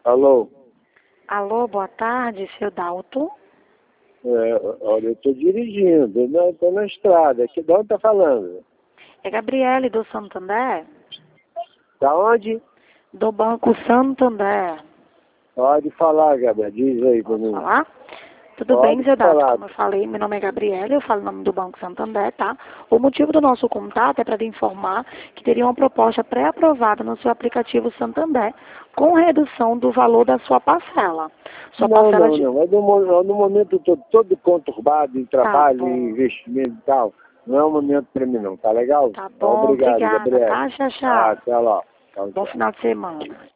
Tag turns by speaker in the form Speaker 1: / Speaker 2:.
Speaker 1: Alô?
Speaker 2: Alô, boa tarde, seu Dalton.
Speaker 1: Olha, eu estou dirigindo, estou na estrada. Aqui de onde está falando?
Speaker 2: É Gabriele do Santander?
Speaker 1: Da onde?
Speaker 2: Do Banco Santander.
Speaker 1: Pode falar, Gabriel. Diz aí para mim.
Speaker 2: Falar? Tudo
Speaker 1: Pode
Speaker 2: bem, seu Dalton?
Speaker 1: falar.
Speaker 2: Como eu falei, meu nome é Gabriele, eu falo em nome do Banco Santander, tá? O motivo do nosso contato é para lhe informar que teria uma proposta pré-aprovada no seu aplicativo Santander, com redução do valor da sua parcela. Sua parcela de...
Speaker 1: Não. É no momento todo conturbado em trabalho, em investimento e tal. Não é o momento para mim, não. Tá legal?
Speaker 2: Tá bom,
Speaker 1: Obrigado,
Speaker 2: obrigada,
Speaker 1: Gabriel.
Speaker 2: tá? Tchau, tchau.
Speaker 1: Até lá. Tchau,
Speaker 2: Bom
Speaker 1: tchau.
Speaker 2: final de semana.